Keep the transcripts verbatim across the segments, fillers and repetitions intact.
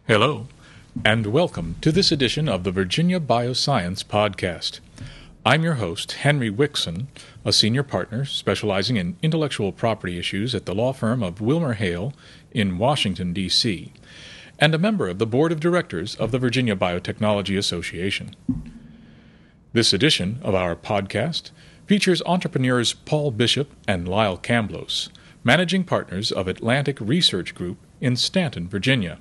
Hello, and welcome to this edition of the Virginia Bioscience Podcast. I'm your host, Henry Wixson, a senior partner specializing in intellectual property issues at the law firm of WilmerHale in Washington, D C, and a member of the board of directors of the Virginia Biotechnology Association. This edition of our podcast features entrepreneurs Paul Bishop and Lyle Camblos, managing partners of Atlantic Research Group in Stanton, Virginia.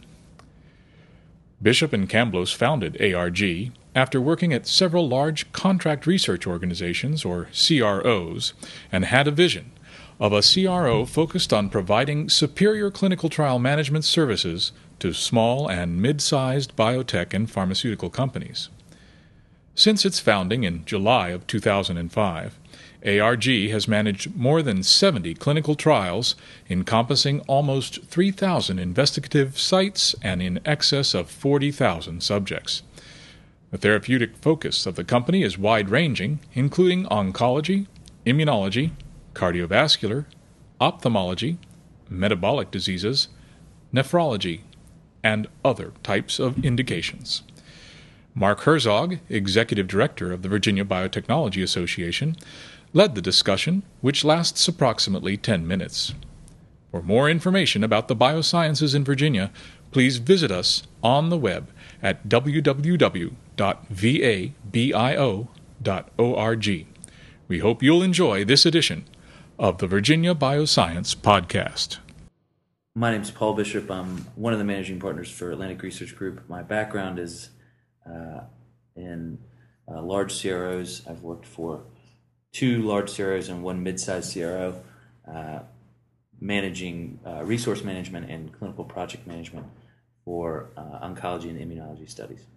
Bishop and Camblos founded A R G after working at several large contract research organizations, or C R Os, and had a vision of a C R O focused on providing superior clinical trial management services to small and mid-sized biotech and pharmaceutical companies. Since its founding in July of two thousand five, A R G has managed more than seventy clinical trials encompassing almost three thousand investigative sites and in excess of forty thousand subjects. The therapeutic focus of the company is wide-ranging, including oncology, immunology, cardiovascular, ophthalmology, metabolic diseases, nephrology, and other types of indications. Mark Herzog, Executive Director of the Virginia Biotechnology Association, led the discussion, which lasts approximately ten minutes. For more information about the biosciences in Virginia, please visit us on the web at w w w dot v a bio dot org. We hope you'll enjoy this edition of the Virginia Bioscience Podcast. My name is Paul Bishop. I'm one of the managing partners for Atlantic Research Group. My background is uh, in uh, large C R Os. I've worked for two large C R Os and one mid-sized C R O, uh, managing uh, resource management and clinical project management for uh, oncology and immunology studies.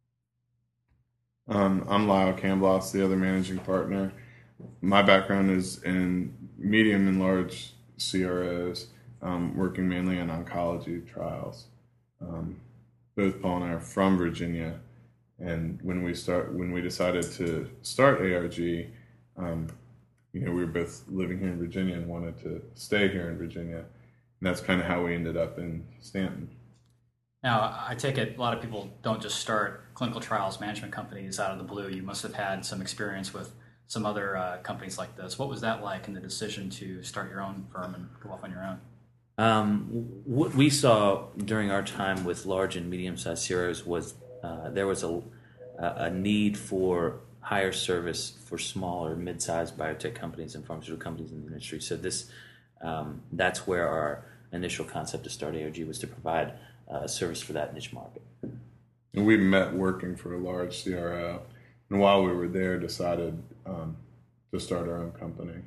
Um, I'm Lyle Camblos, the other managing partner. My background is in medium and large C R Os, um, working mainly on oncology trials. Um, both Paul and I are from Virginia, and when we start, when we decided to start A R G, um, you know, we were both living here in Virginia and wanted to stay here in Virginia, and that's kind of how we ended up in Stanton. Now, I take it a lot of people don't just start clinical trials management companies out of the blue. You must have had some experience with some other uh, companies like this. What was that like in the decision to start your own firm and go off on your own? Um, what we saw during our time with large and medium-sized C R Os was uh, there was a, a need for higher service for smaller, mid-sized biotech companies and pharmaceutical companies in the industry. So this, um, that's where our initial concept to start A R G was to provide uh, a service for that niche market. And we met working for a large C R O, and while we were there, decided um, to start our own company.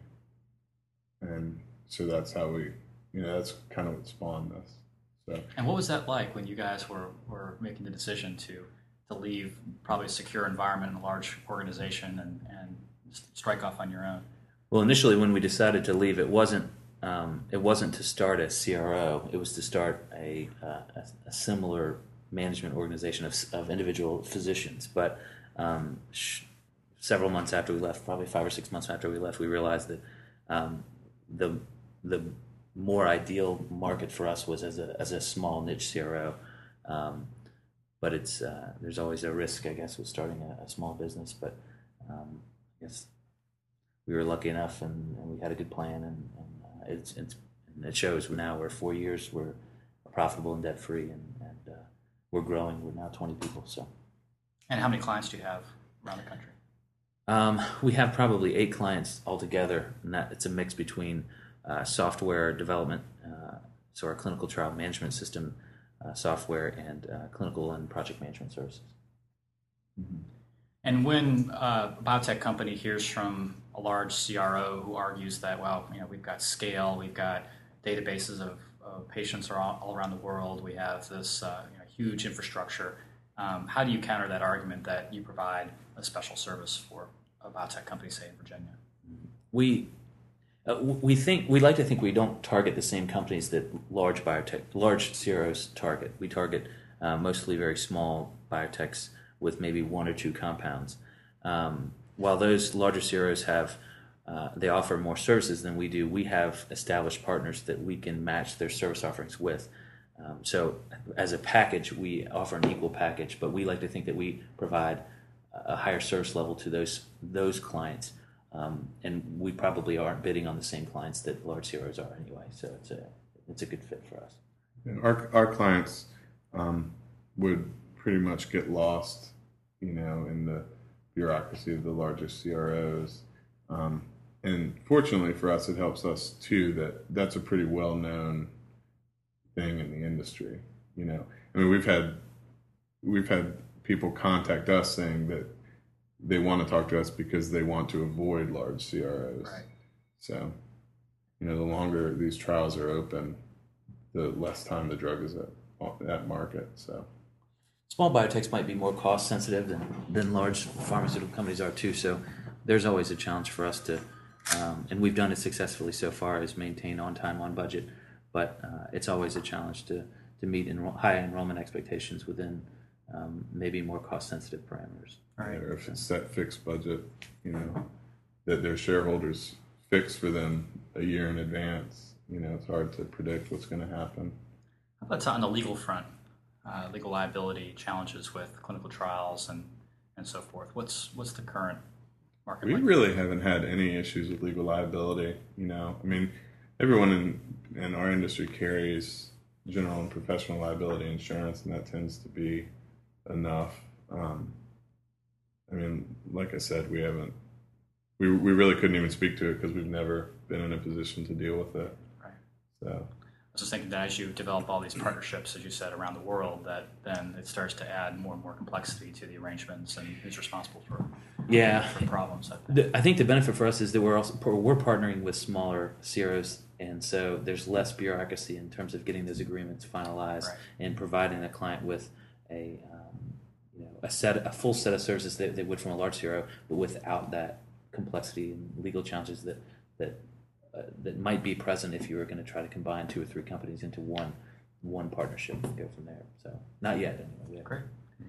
And so that's how we, you know, that's kind of what spawned this. So. And what was that like when you guys were, were making the decision to to leave probably a secure environment in a large organization and, and strike off on your own? Well, initially when we decided to leave, it wasn't um, it wasn't to start a C R O. It was to start a uh, a, a similar management organization of, of individual physicians. But um, sh- several months after we left, probably five or six months after we left, we realized that um, the the more ideal market for us was as a as a small niche C R O. Um, But it's uh, there's always a risk, I guess, with starting a, a small business. But um, I guess we were lucky enough, and, and we had a good plan, and, and uh, it's, it's and it shows. Now we're four years, we're profitable and debt free, and, and uh, we're growing. We're now twenty people. So. And how many clients do you have around the country? Um, we have probably eight clients altogether, and that it's a mix between uh, software development, uh, so our clinical trial management system. Uh, software and uh, clinical and project management services. Mm-hmm. And when uh, a biotech company hears from a large C R O who argues that, well, you know, we've got scale, we've got databases of, of patients all, all around the world, we have this uh, you know, huge infrastructure, um, how do you counter that argument that you provide a special service for a biotech company, say in Virginia? We Uh, we think we like to think we don't target the same companies that large biotech, large C R Os target. We target uh, mostly very small biotechs with maybe one or two compounds. Um, while those larger C R Os have uh, they offer more services than we do, we have established partners that we can match their service offerings with. Um, so as a package, we offer an equal package, but we like to think that we provide a higher service level to those those clients. Um, and we probably aren't bidding on the same clients that large C R Os are anyway. So it's a it's a good fit for us. And our our clients um, would pretty much get lost, you know, in the bureaucracy of the larger C R Os. Um, and fortunately for us, it helps us too that that's a pretty well known thing in the industry. You know, I mean, we've had we've had people contact us saying that they want to talk to us because they want to avoid large C R Os. Right. So, you know, the longer these trials are open, the less time the drug is at at market. So, small biotechs might be more cost sensitive than, than large pharmaceutical companies are too. So, there's always a challenge for us to, um, and we've done it successfully so far, is maintain on time, on budget. But uh, it's always a challenge to to meet enroll, high enrollment expectations within um, maybe more cost sensitive parameters. Right. or if it's set fixed budget, you know, that their shareholders fix for them a year in advance, you know, it's hard to predict what's going to happen. How about on the legal front, uh, legal liability challenges with clinical trials and, and so forth? What's what's the current market We like? really haven't had any issues with legal liability, you know. I mean, everyone in, in our industry carries general and professional liability insurance, and that tends to be enough. Um, I mean, like I said, we haven't, we we really couldn't even speak to it because we've never been in a position to deal with it. Right. So, I was just thinking that as you develop all these partnerships, as you said, around the world, that then it starts to add more and more complexity to the arrangements and who's responsible for, Yeah. for problems. I think. The, I think the benefit for us is that we're also we're partnering with smaller C R Os, and so there's less bureaucracy in terms of getting those agreements finalized Right. and providing the client with a um, you know a set a full set of services that they would from a large C R O, but without that complexity and legal challenges that that uh, that might be present if you were going to try to combine two or three companies into one one partnership and go from there. So not yet anyway. We haven't. Great.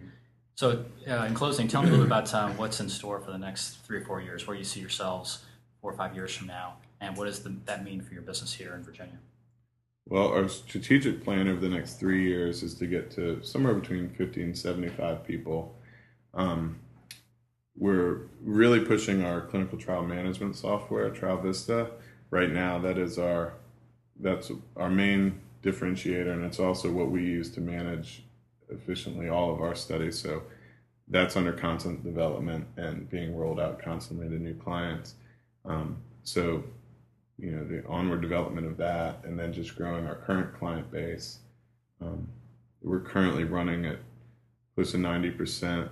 So, uh, in closing, tell me a little bit about um, what's in store for the next three or four years, where you see yourselves four or five years from now, and what does the, that mean for your business here in Virginia? well, our strategic plan over the next three years is to get to somewhere between fifty and seventy-five people. Um, we're really pushing our clinical trial management software, TrialVista. Right now, that is our that's our main differentiator, and it's also what we use to manage efficiently all of our studies. So that's under constant development and being rolled out constantly to new clients. Um, so, you know, the onward development of that, and then just growing our current client base. Um, we're currently running at close to ninety percent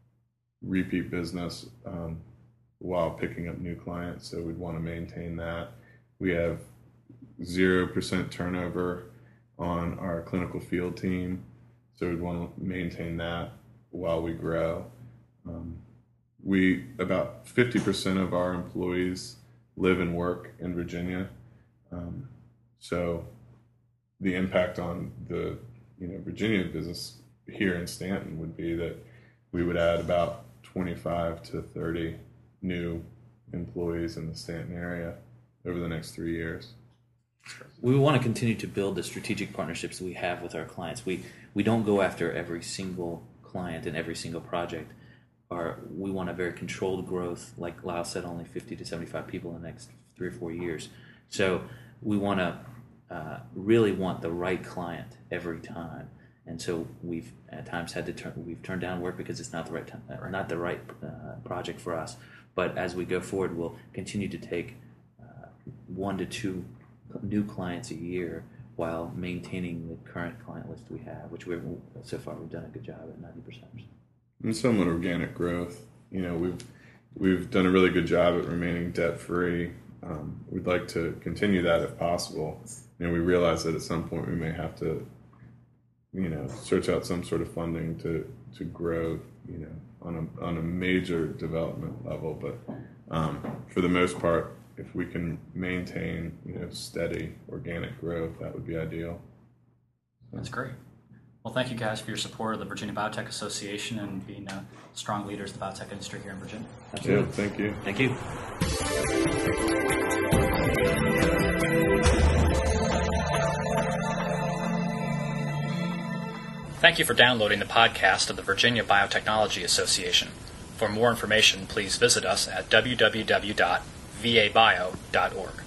repeat business um, while picking up new clients. So we'd want to maintain that. We have zero percent turnover on our clinical field team. So we'd want to maintain that while we grow. Um, we about fifty percent of our employees live and work in Virginia. Um, so the impact on the you know Virginia business here in Stanton would be that we would add about twenty-five to thirty new employees in the Stanton area over the next three years. We want to continue to build the strategic partnerships that we have with our clients. We we don't go after every single client and every single project. Our, we want a very controlled growth, like Lyle said, only fifty to seventy-five people in the next three or four years. So we want to uh, really want the right client every time. And so we've at times had to turn we've turned down work because it's not the right time, uh, not the right uh, project for us. But as we go forward, we'll continue to take uh, one to two new clients a year while maintaining the current client list we have, which we've so far we've done a good job at ninety percent. And somewhat organic growth. You know, we've we've done a really good job at remaining debt free. Um, we'd like to continue that if possible. You know, we realize that at some point we may have to, you know, search out some sort of funding to to grow. You know, on a on a major development level. But um, for the most part, if we can maintain, you know, steady organic growth, that would be ideal. That's great. Well, thank you guys for your support of the Virginia Biotech Association and being uh, strong leaders of the biotech industry here in Virginia. Absolutely. Yeah, thank you. Thank you. Thank you for downloading the podcast of the Virginia Biotechnology Association. For more information, please visit us at w w w dot v a bio dot org.